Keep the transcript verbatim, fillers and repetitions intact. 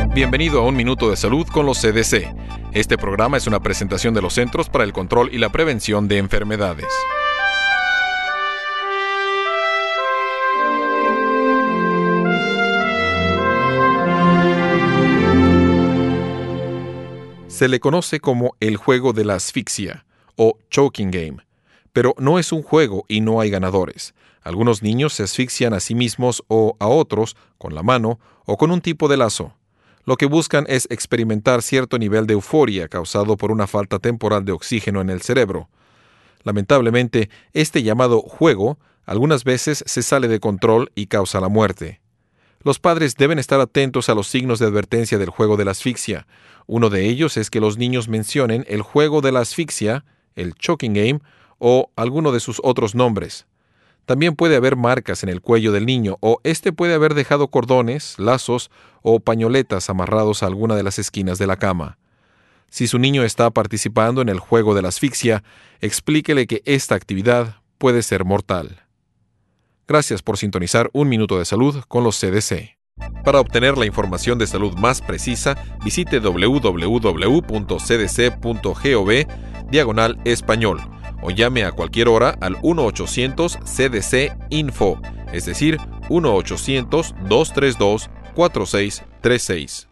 Bienvenido a Un Minuto de Salud con los C D C. Este programa es una presentación de los Centros para el Control y la Prevención de Enfermedades. Se le conoce como el juego de la asfixia o choking game, pero no es un juego y no hay ganadores. Algunos niños se asfixian a sí mismos o a otros con la mano o con un tipo de lazo. Lo que buscan es experimentar cierto nivel de euforia causado por una falta temporal de oxígeno en el cerebro. Lamentablemente, este llamado juego algunas veces se sale de control y causa la muerte. Los padres deben estar atentos a los signos de advertencia del juego de la asfixia. Uno de ellos es que los niños mencionen el juego de la asfixia, el choking game, o alguno de sus otros nombres. También puede haber marcas en el cuello del niño, o éste puede haber dejado cordones, lazos o pañoletas amarrados a alguna de las esquinas de la cama. Si su niño está participando en el juego de la asfixia, explíquele que esta actividad puede ser mortal. Gracias por sintonizar Un Minuto de Salud con los C D C. Para obtener la información de salud más precisa, visite doble u doble u doble u punto c d c punto gov diagonal español o llame a cualquier hora al uno ochocientos C D C Info, es decir, uno ochocientos, dos tres dos, cuatro seis tres seis.